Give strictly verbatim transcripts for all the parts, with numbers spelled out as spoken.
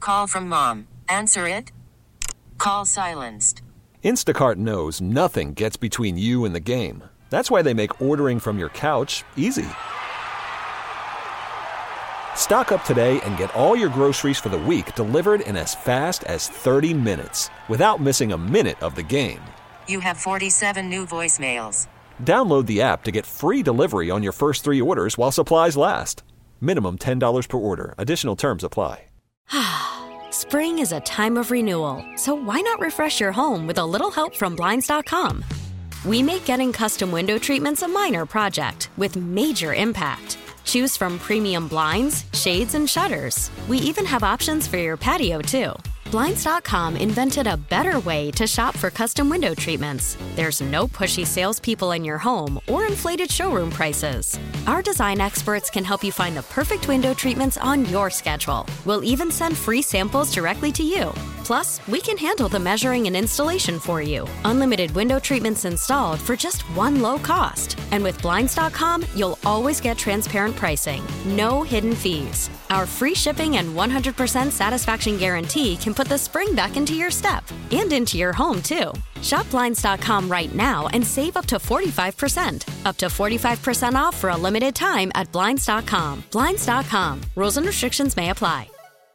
Call from mom. Answer it. Call silenced. Instacart knows nothing gets between you and the game. That's why they make ordering from your couch easy. Stock up today and get all your groceries for the week delivered in as fast as thirty minutes without missing a minute of the game. You have forty-seven new voicemails. Download the app to get free delivery on your first three orders while supplies last. Minimum ten dollars per order. Additional terms apply. Spring is a time of renewal, so why not refresh your home with a little help from Blinds dot com? We make getting custom window treatments a minor project with major impact. Choose from premium blinds, shades, and shutters. We even have options for your patio, too. Blinds dot com invented a better way to shop for custom window treatments. There's no pushy salespeople in your home or inflated showroom prices. Our design experts can help you find the perfect window treatments on your schedule. We'll even send free samples directly to you. Plus, we can handle the measuring and installation for you. Unlimited window treatments installed for just one low cost. And with Blinds dot com, you'll always get transparent pricing. No hidden fees. Our free shipping and one hundred percent satisfaction guarantee can put the spring back into your step and into your home, too. Shop Blinds dot com right now and save up to forty-five percent. Up to forty-five percent off for a limited time at Blinds dot com. Blinds dot com. Rules and restrictions may apply.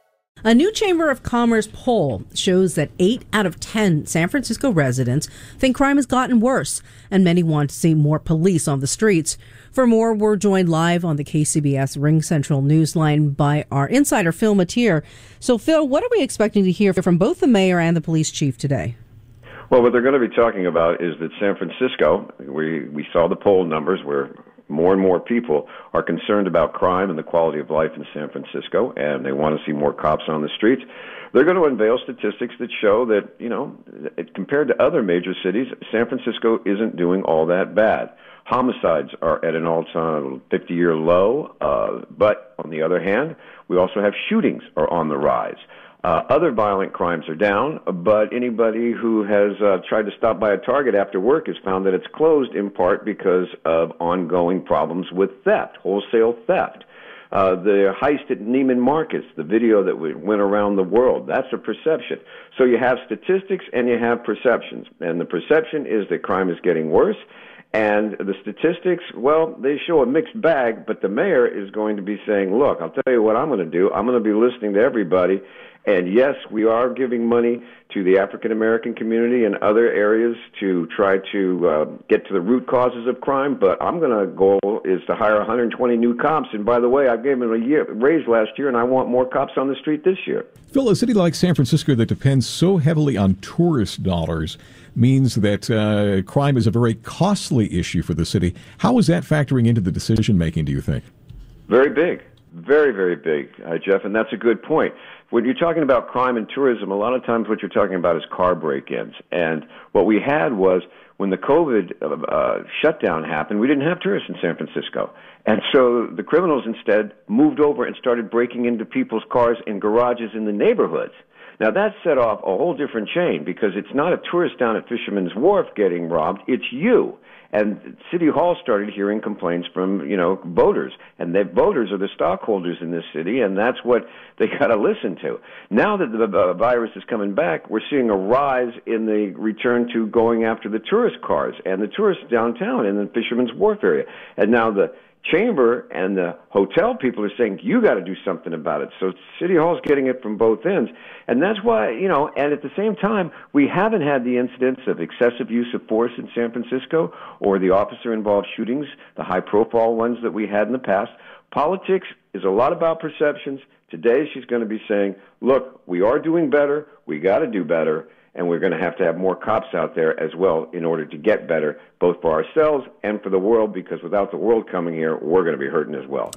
A new Chamber of Commerce poll shows that eight out of ten San Francisco residents think crime has gotten worse, and many want to see more police on the streets. For more, we're joined live on the K C B S Ring Central Newsline by our insider, Phil Matier. So, Phil, what are we expecting to hear from both the mayor and the police chief today? Well, what they're going to be talking about is that San Francisco, we, we saw the poll numbers where more and more people are concerned about crime and the quality of life in San Francisco, and they want to see more cops on the streets. They're going to unveil statistics that show that, you know, compared to other major cities, San Francisco isn't doing all that bad. Homicides are at an all-time fifty-year low, uh, but on the other hand, we also have shootings are on the rise. Uh, other violent crimes are down, but anybody who has uh, tried to stop by a Target after work has found that it's closed in part because of ongoing problems with theft, wholesale theft. Uh, the heist at Neiman Marcus, the video that went around the world, that's a perception. So you have statistics and you have perceptions. And the perception is that crime is getting worse. And the statistics, well, they show a mixed bag, but the mayor is going to be saying, look, I'll tell you what I'm going to do. I'm going to be listening to everybody. And yes, we are giving money to the African-American community and other areas to try to uh, get to the root causes of crime, but I'm going to goal is to hire one hundred twenty new cops. And by the way, I gave them a year, raise last year, and I want more cops on the street this year. Phil, a city like San Francisco that depends so heavily on tourist dollars means that uh, crime is a very costly issue for the city. How is that factoring into the decision-making, do you think? Very big. Very, very big, uh, Jeff, and that's a good point. When you're talking about crime and tourism, a lot of times what you're talking about is car break-ins. And what we had was when the COVID uh, shutdown happened, we didn't have tourists in San Francisco. And so the criminals instead moved over and started breaking into people's cars in garages in the neighborhoods. Now, that set off a whole different chain because it's not a tourist down at Fisherman's Wharf getting robbed, it's you. And City Hall started hearing complaints from, you know, voters. And the voters are the stockholders in this city, and that's what they got to listen to. Now that the uh, virus is coming back, we're seeing a rise in the return to going after the tourist cars and the tourists downtown in the Fisherman's Wharf area. And now the Chamber and the hotel people are saying, you got to do something about it. So City Hall's getting it from both ends. And that's why, you know, and at the same time, we haven't had the incidents of excessive use of force in San Francisco or the officer-involved shootings, the high-profile ones that we had in the past. Politics is a lot about perceptions. Today she's going to be saying, look, we are doing better, we got to do better, and we're going to have to have more cops out there as well in order to get better, both for ourselves and for the world, because without the world coming here, we're going to be hurting as well.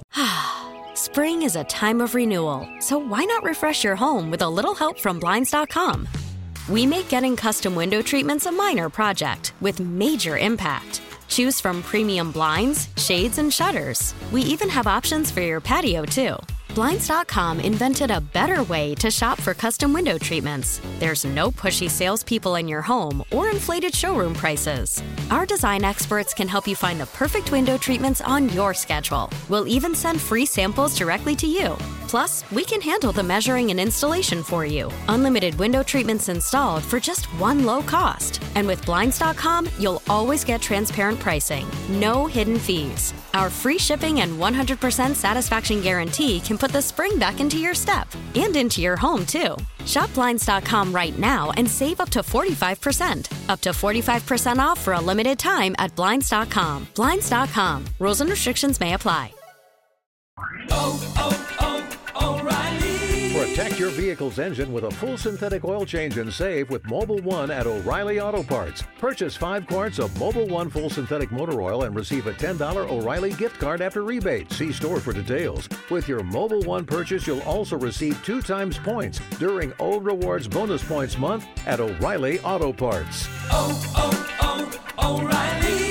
Spring is a time of renewal, so why not refresh your home with a little help from Blinds dot com? We make getting custom window treatments a minor project with major impact. Choose from premium blinds, shades, and shutters. We even have options for your patio, too. Blinds dot com invented a better way to shop for custom window treatments. There's no pushy salespeople in your home or inflated showroom prices. Our design experts can help you find the perfect window treatments on your schedule. We'll even send free samples directly to you. Plus, we can handle the measuring and installation for you. Unlimited window treatments installed for just one low cost. And with Blinds dot com, you'll always get transparent pricing. No hidden fees. Our free shipping and one hundred percent satisfaction guarantee can put the spring back into your step and into your home, too. Shop Blinds dot com right now and save up to forty-five percent. Up to forty-five percent off for a limited time at Blinds dot com. Blinds dot com. Rules and restrictions may apply. Oh, oh, oh, O'Reilly. Protect your vehicle's engine with a full synthetic oil change and save with Mobil one at O'Reilly Auto Parts. Purchase five quarts of Mobil one full synthetic motor oil and receive a ten dollars O'Reilly gift card after rebate. See store for details. With your Mobil one purchase, you'll also receive two times points during O Rewards Bonus Points Month at O'Reilly Auto Parts. Oh, oh, oh, O'Reilly.